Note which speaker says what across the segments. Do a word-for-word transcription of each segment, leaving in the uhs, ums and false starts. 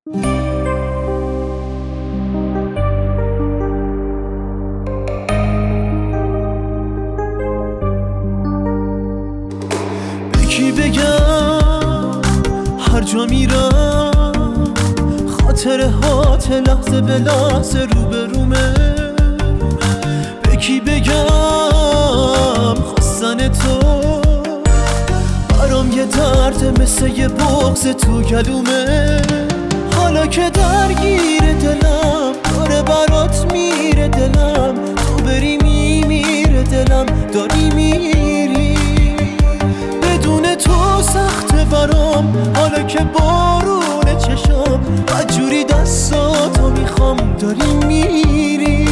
Speaker 1: کی بگم هر جا میرم خاطرهات لحظه به لحظه روبرومه. به کی بگم خواستن تو برام یه درد مثل یه بغض تو گلومه. حالا که درگیر دلم داره برات میره دلم، تو بری میمیره دلم، داری میری بدون تو سخته برام. حالا که بارونه چشام بدجوری دستاتو میخوام، داری میری.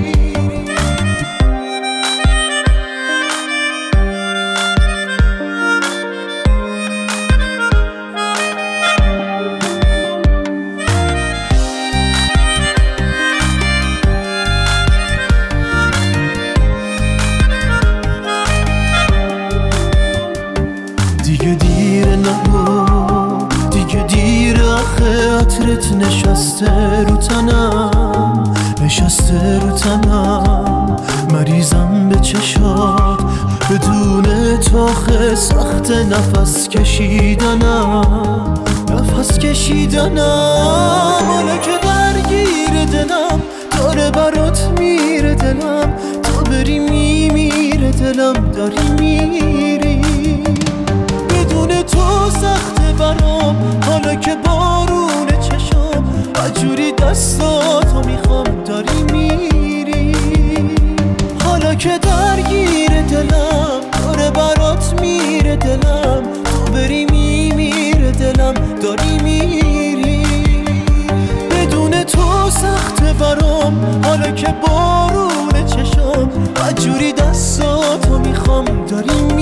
Speaker 1: دیگه دیره نهو دیگه دیره آخه عطرت نشسته رو تنم، نشسته رو تنم. مریضم به چشات بدون تو آخه سخت نفس کشیدنم، نفس کشیدنم. حالا که درگیر دلم داره برات میره دلم، تا بری میمیره دلم، داری میری بدون تو سخته برام. حالا که بارونه چشام بدجوری دستاتو میخوام، داری میری. حالا که درگیر دلم داره برات میره دلم، تو بری میمیره دلم، داری میری بدون تو سخته برام. حالا که بارونه چشام بدجوری دستاتو میخوام، داری میری.